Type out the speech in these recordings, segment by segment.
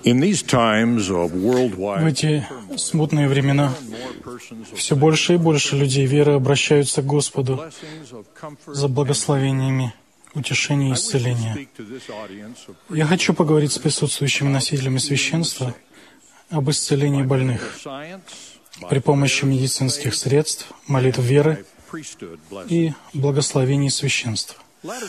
В эти смутные времена все больше и больше людей веры обращаются к Господу за благословениями, утешения и исцеления. Я хочу поговорить с присутствующими носителями священства об исцелении больных при помощи медицинских средств, молитв веры и благословений священства.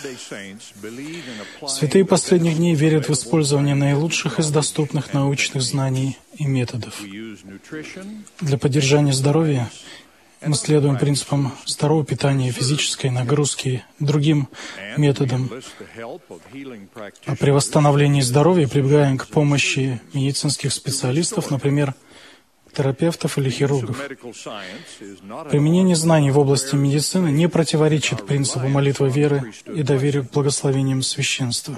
Святые последних дней верят в использование наилучших из доступных научных знаний и методов. Для поддержания здоровья мы следуем принципам здорового питания, физической нагрузки, другим методам. А при восстановлении здоровья прибегаем к помощи медицинских специалистов, например, терапевтов или хирургов. Применение знаний в области медицины не противоречит принципу молитвы веры и доверию к благословениям священства.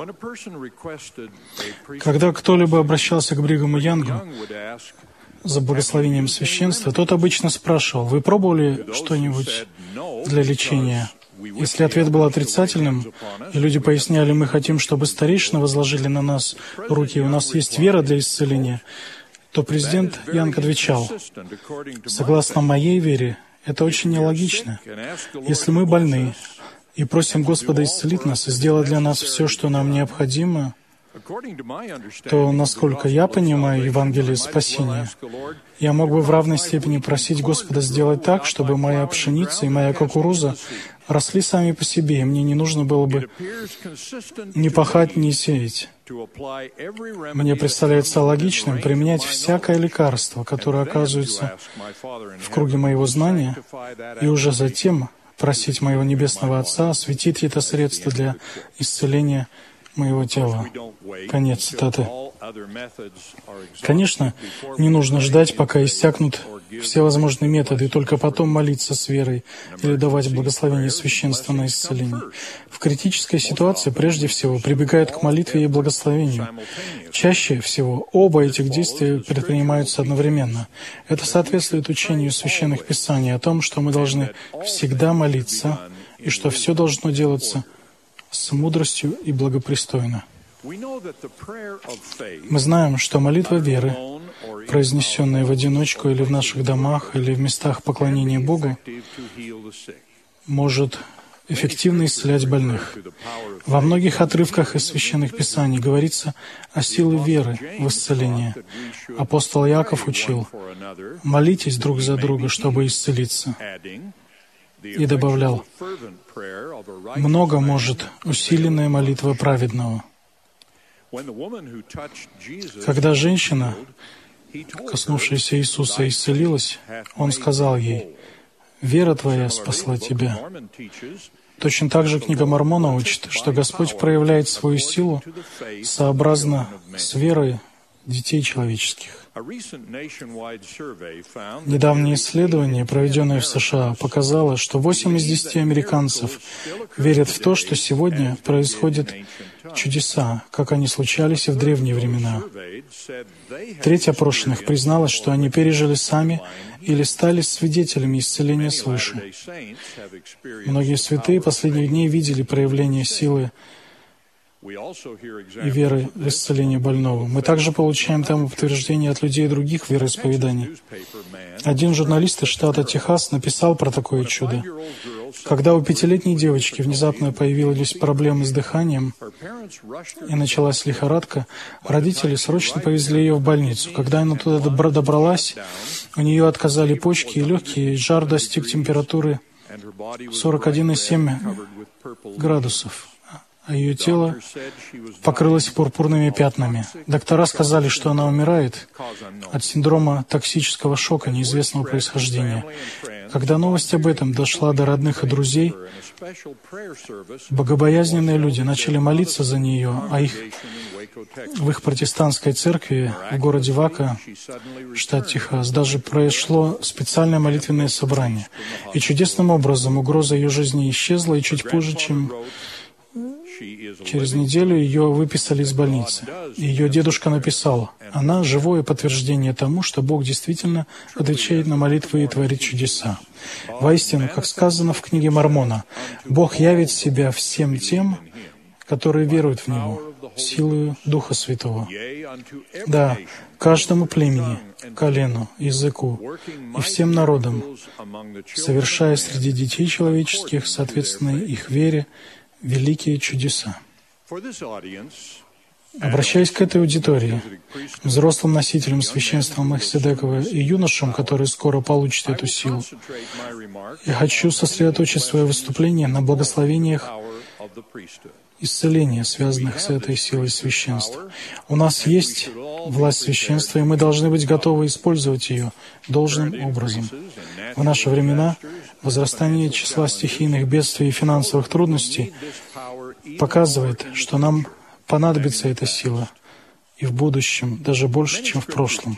Когда кто-либо обращался к Бригаму Янгу за благословением священства, тот обычно спрашивал: «Вы пробовали что-нибудь для лечения?» Если ответ был отрицательным, и люди поясняли: «Мы хотим, чтобы старейшины возложили на нас руки, у нас есть вера для исцеления», то президент Янг отвечал: «Согласно моей вере, это очень нелогично. Если мы больны и просим Господа исцелить нас и сделать для нас все, что нам необходимо, то, насколько я понимаю Евангелие спасения, я мог бы в равной степени просить Господа сделать так, чтобы моя пшеница и моя кукуруза росли сами по себе, и мне не нужно было бы ни пахать, ни сеять. Мне представляется логичным применять всякое лекарство, которое оказывается в круге моего знания, и уже затем просить моего Небесного Отца осветить это средство для исцеления моего тела». Конец цитаты. Конечно, не нужно ждать, пока иссякнут все возможные методы, и только потом молиться с верой или давать благословение священства на исцеление. В критической ситуации прежде всего прибегают к молитве и благословению. Чаще всего оба этих действия предпринимаются одновременно. Это соответствует учению Священных Писаний о том, что мы должны всегда молиться и что все должно делаться с мудростью и благопристойно. Мы знаем, что молитва веры, произнесенная в одиночку или в наших домах, или в местах поклонения Богу, может эффективно исцелять больных. Во многих отрывках из Священных Писаний говорится о силе веры в исцеление. Апостол Иаков учил: «Молитесь друг за друга, чтобы исцелиться». И добавлял: «Много может усиленная молитва праведного». Когда женщина, коснувшаяся Иисуса, исцелилась, Он сказал ей: «Вера твоя спасла тебя». Точно так же книга Мормона учит, что Господь проявляет свою силу сообразно с верой детей человеческих. Недавнее исследование, проведенное в США, показало, что 8 из 10 американцев верят в то, что сегодня происходят чудеса, как они случались и в древние времена. Треть опрошенных призналась, что они пережили сами или стали свидетелями исцеления свыше. Многие святые последних дней видели проявление силы и веры в исцеление больного. Мы также получаем тому подтверждение от людей других вероисповеданий. Один журналист из штата Техас написал про такое чудо. Когда у 5-летней девочки внезапно появились проблемы с дыханием и началась лихорадка, родители срочно повезли ее в больницу. Когда она туда добралась, у нее отказали почки и легкие, и жар достиг температуры 41,7 градусов. А ее тело покрылось пурпурными пятнами. Доктора сказали, что она умирает от синдрома токсического шока неизвестного происхождения. Когда новость об этом дошла до родных и друзей, богобоязненные люди начали молиться за нее, а в их протестантской церкви в городе Вака, штат Техас, даже произошло специальное молитвенное собрание. И чудесным образом угроза ее жизни исчезла, и чуть позже, чем через неделю, ее выписали из больницы. Ее дедушка написал: «Она — живое подтверждение тому, что Бог действительно отвечает на молитвы и творит чудеса. Воистину, как сказано в книге Мормона, Бог явит себя всем тем, которые веруют в Него». силою Духа Святого. Да, каждому племени, колену, языку и всем народам, совершая среди детей человеческих, соответственно их вере, великие чудеса. Обращаясь к этой аудитории, взрослым носителям священства Мелхиседекова и юношам, которые скоро получат эту силу, я хочу сосредоточить свое выступление на благословениях исцеления, связанных с этой силой священства. У нас есть власть священства, и мы должны быть готовы использовать ее должным образом. В наши времена возрастание числа стихийных бедствий и финансовых трудностей показывает, что нам понадобится эта сила и в будущем даже больше, чем в прошлом.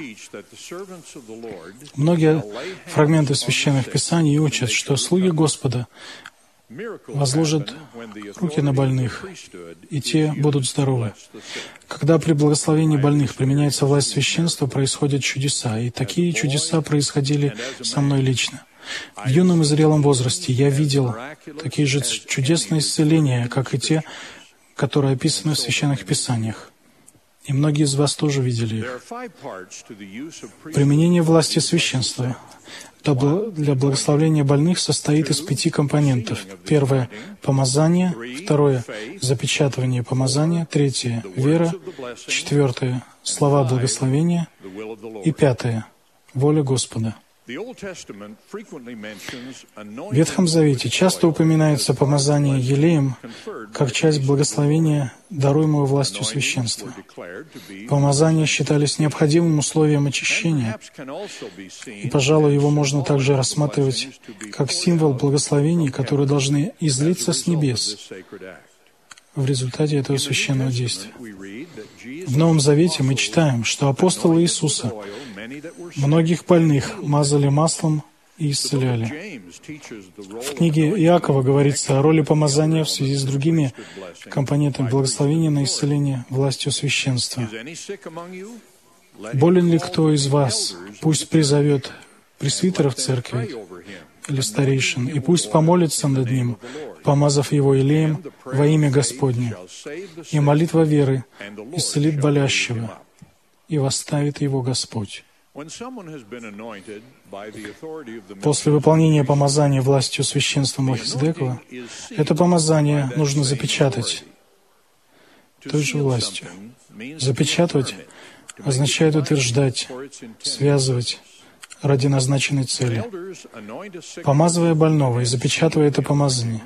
Многие фрагменты священных писаний учат, что слуги Господа возложат руки на больных, и те будут здоровы. Когда при благословении больных применяется власть священства, происходят чудеса, и такие чудеса происходили со мной лично. В юном и зрелом возрасте я видел такие же чудесные исцеления, как и те, которые описаны в священных писаниях. И многие из вас тоже видели их. Применение власти священства для благословения больных состоит из 5 компонентов. Первое — помазание. Второе — запечатывание помазания. Третье — вера. Четвертое — слова благословения. И пятое — воля Господа. В Ветхом Завете часто упоминается помазание елеем как часть благословения, даруемого властью священства. Помазания считались необходимым условием очищения, и, пожалуй, его можно также рассматривать как символ благословений, которые должны излиться с небес в результате этого священного действия. В Новом Завете мы читаем, что апостолы Иисуса многих больных мазали маслом и исцеляли. В книге Иакова говорится о роли помазания в связи с другими компонентами благословения на исцеление властью священства. «Болен ли кто из вас? Пусть призовет пресвитеров церкви или старейшин, и пусть помолится над ним, помазав его елеем во имя Господне. И молитва веры исцелит болящего, и восставит его Господь». После выполнения помазания властью священства Мелхиседекова, это помазание нужно запечатать той же властью. Запечатывать означает утверждать, связывать ради назначенной цели. Помазывая больного и запечатывая это помазание,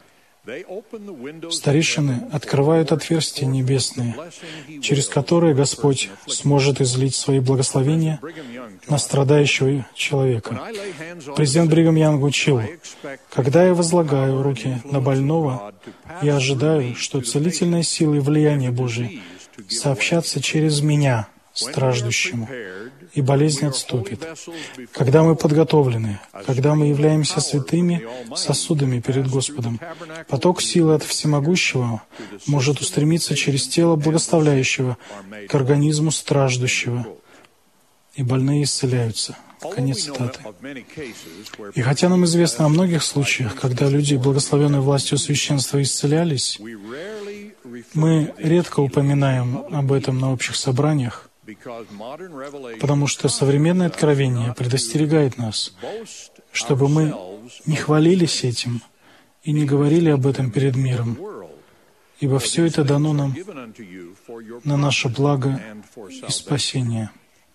старейшины открывают отверстия небесные, через которые Господь сможет излить свои благословения на страдающего человека. Президент Бригам Янг учил: «Когда я возлагаю руки на больного, я ожидаю, что целительная сила и влияние Божие сообщатся через меня страждущему, и болезнь отступит. Когда мы подготовлены, когда мы являемся святыми сосудами перед Господом, поток силы от Всемогущего может устремиться через тело благословляющего к организму страждущего, и больные исцеляются». Конец цитаты. И хотя нам известно о многих случаях, когда люди, благословенные властью священства, исцелялись, мы редко упоминаем об этом на общих собраниях, потому что современное откровение предостерегает нас, чтобы мы не хвалились этим и не говорили об этом перед миром, ибо все это дано нам на наше благо и спасение.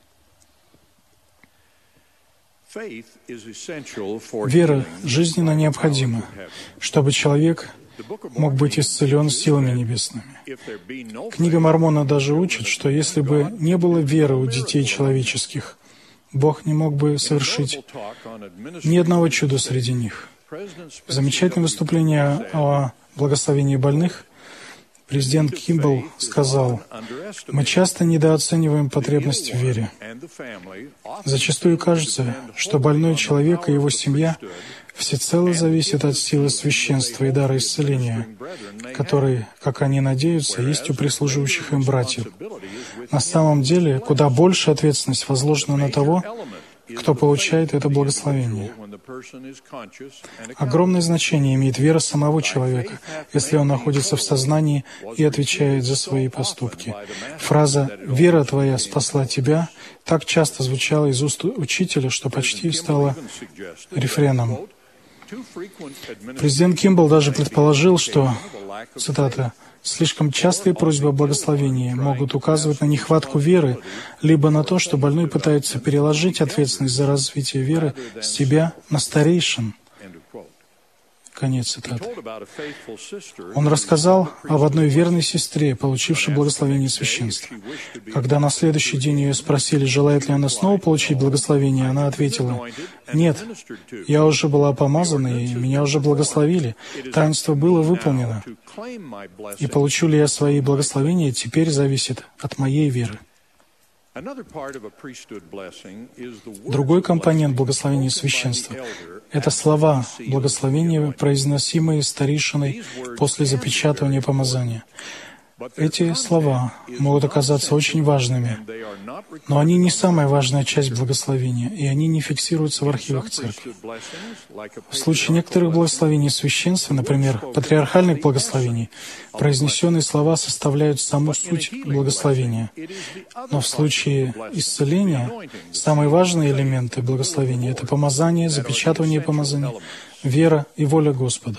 Вера жизненно необходима, чтобы человек мог быть исцелен силами небесными. Книга Мормона даже учит, что если бы не было веры у детей человеческих, Бог не мог бы совершить ни одного чуда среди них. В замечательном выступлении о благословении больных президент Кимбл сказал: «Мы часто недооцениваем потребность в вере. Зачастую кажется, что больной человек и его семья всецело зависят от силы священства и дара исцеления, который, как они надеются, есть у прислуживающих им братьев. На самом деле, куда больше ответственность возложена на того, кто получает это благословение. Огромное значение имеет вера самого человека, если он находится в сознании и отвечает за свои поступки. Фраза «вера твоя спасла тебя» так часто звучала из уст учителя, что почти стала рефреном. Президент Кимбл даже предположил, что, цитата, «слишком частые просьбы о благословении могут указывать на нехватку веры, либо на то, что больной пытается переложить ответственность за развитие веры с себя на старейшин». Конец цитаты. Он рассказал об одной верной сестре, получившей благословение священства. Когда на следующий день ее спросили, желает ли она снова получить благословение, она ответила: «Нет, я уже была помазана, и меня уже благословили. Таинство было выполнено. И получу ли я свои благословения, теперь зависит от моей веры». Другой компонент благословения священства — это слова благословения, произносимые старейшиной после запечатывания помазания. Эти слова могут оказаться очень важными, но они не самая важная часть благословения, и они не фиксируются в архивах церкви. В случае некоторых благословений священства, например, патриархальных благословений, произнесенные слова составляют саму суть благословения. Но в случае исцеления самые важные элементы благословения — это помазание, запечатывание помазания, вера и воля Господа.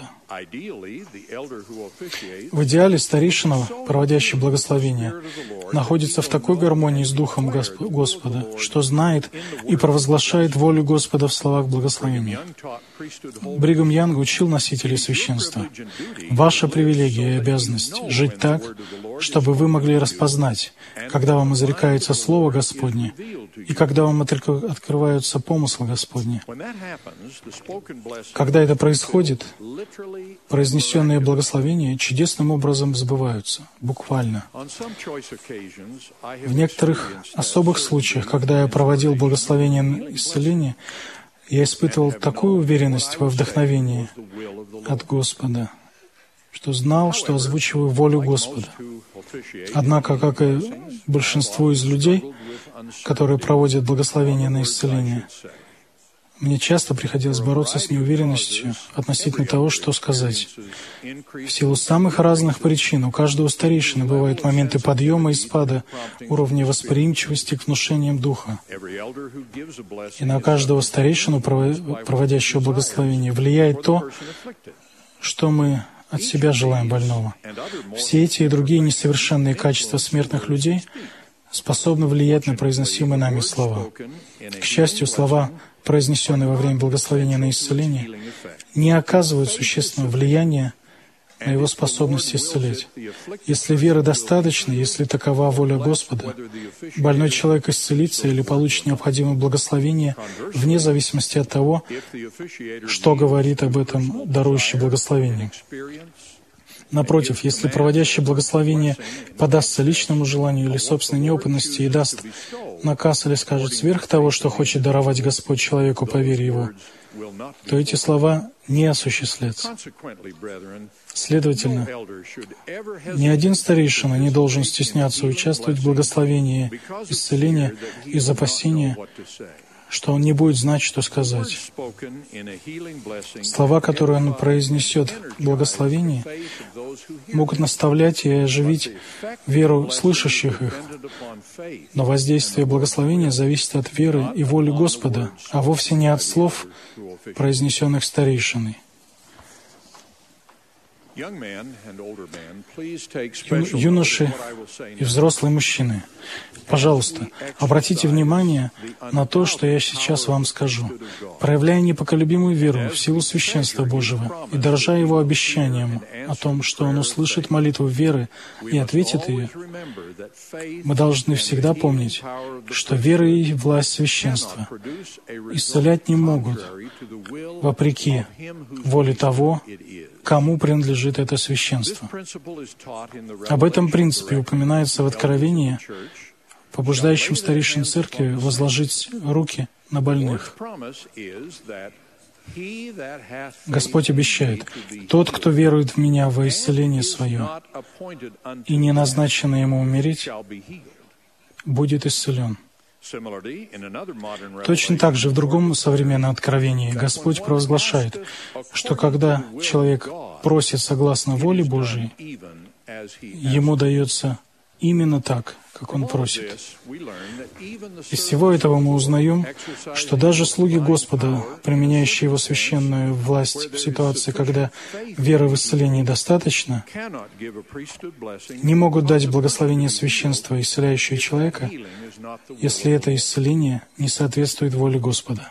В идеале старейшина, проводящий благословение, находится в такой гармонии с Духом Господа, что знает и провозглашает волю Господа в словах благословения. Бригам Янг учил носителей священства: «Ваша привилегия и обязанность — жить так, чтобы вы могли распознать, когда вам изрекается Слово Господне и когда вам открываются помыслы Господни». Когда это происходит, произнесенные благословения чудесным образом сбываются, буквально. В некоторых особых случаях, когда я проводил благословение на исцеление, я испытывал такую уверенность во вдохновении от Господа, что знал, что озвучиваю волю Господа. Однако, как и большинству из людей, которые проводят благословение на исцеление, мне часто приходилось бороться с неуверенностью относительно того, что сказать. В силу самых разных причин у каждого старейшины бывают моменты подъема и спада уровня восприимчивости к внушениям Духа. И на каждого старейшину, проводящего благословение, влияет то, что мы от себя желаем больного. Все эти и другие несовершенные качества смертных людей способны влиять на произносимые нами слова. К счастью, слова, произнесенные во время благословения на исцеление, не оказывают существенного влияния на его способность исцелять. Если веры достаточно, если такова воля Господа, больной человек исцелится или получит необходимое благословение вне зависимости от того, что говорит об этом дарующий благословение. Напротив, если проводящий благословение подастся личному желанию или собственной неопытности и даст наказ или скажет сверх того, что хочет даровать Господь человеку по вере его, то эти слова не осуществлятся. Следовательно, ни один старейшина не должен стесняться участвовать в благословении исцеления из опасения, что он не будет знать, что сказать. Слова, которые он произнесет в благословении, могут наставлять и оживить веру слышащих их. Но воздействие благословения зависит от веры и воли Господа, а вовсе не от слов, произнесенных старейшиной. Юноши и взрослые мужчины, пожалуйста, обратите внимание на то, что я сейчас вам скажу. Проявляя непоколебимую веру в силу священства Божьего и дорожа Его обещанием о том, что Он услышит молитву веры и ответит ее, мы должны всегда помнить, что вера и власть священства исцелять не могут вопреки воле того, кому принадлежит это священство. Об этом принципе упоминается в Откровении, побуждающем старейшин церкви возложить руки на больных. Господь обещает: «Тот, кто верует в Меня во исцеление свое, и не назначено ему умереть, будет исцелен». Точно так же в другом современном откровении Господь провозглашает, что когда человек просит согласно воле Божией, ему дается именно так, как он просит. Из всего этого мы узнаем, что даже слуги Господа, применяющие Его священную власть в ситуации, когда веры в исцеление достаточно, не могут дать благословение священства, исцеляющее человека, если это исцеление не соответствует воле Господа.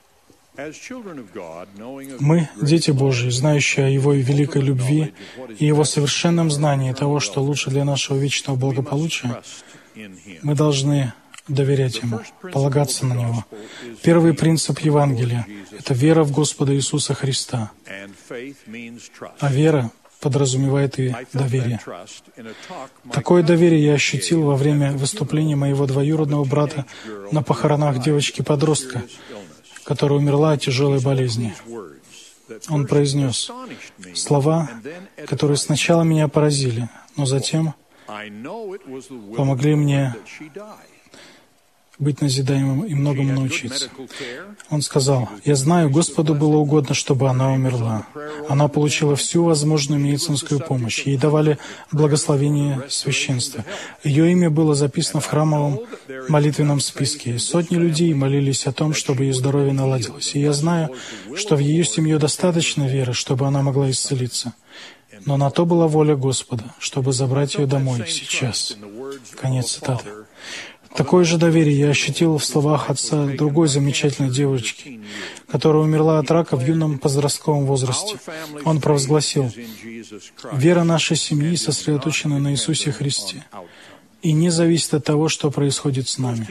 Мы, дети Божьи, знающие о Его великой любви и Его совершенном знании того, что лучше для нашего вечного благополучия, мы должны доверять Ему, полагаться на Него. Первый принцип Евангелия — это вера в Господа Иисуса Христа. А вера подразумевает и доверие. Такое доверие я ощутил во время выступления моего двоюродного брата на похоронах девочки-подростка, которая умерла от тяжелой болезни. Он произнес слова, которые сначала меня поразили, но затем помогли мне быть назидаемым и многому научиться. Он сказал: «Я знаю, Господу было угодно, чтобы она умерла. Она получила всю возможную медицинскую помощь. Ей давали благословение священства. Ее имя было записано в храмовом молитвенном списке. Сотни людей молились о том, чтобы ее здоровье наладилось. И я знаю, что в ее семье достаточно веры, чтобы она могла исцелиться. Но на то была воля Господа, чтобы забрать ее домой сейчас». Конец цитаты. Такое же доверие я ощутил в словах отца другой замечательной девочки, которая умерла от рака в юном подростковом возрасте. Он провозгласил: «Вера нашей семьи сосредоточена на Иисусе Христе и не зависит от того, что происходит с нами».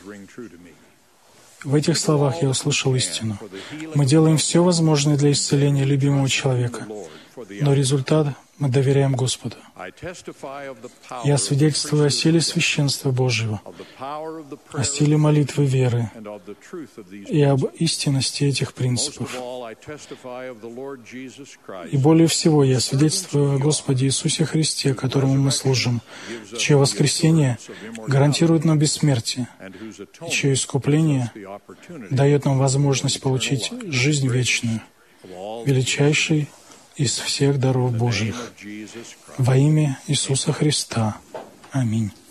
В этих словах я услышал истину. Мы делаем все возможное для исцеления любимого человека, но результат мы доверяем Господу. Я свидетельствую о силе священства Божьего, о силе молитвы веры и об истинности этих принципов. И более всего я свидетельствую о Господе Иисусе Христе, которому мы служим, чье воскресение гарантирует нам бессмертие, и чье искупление дает нам возможность получить жизнь вечную, величайший из всех даров Божьих. Во имя Иисуса Христа. Аминь.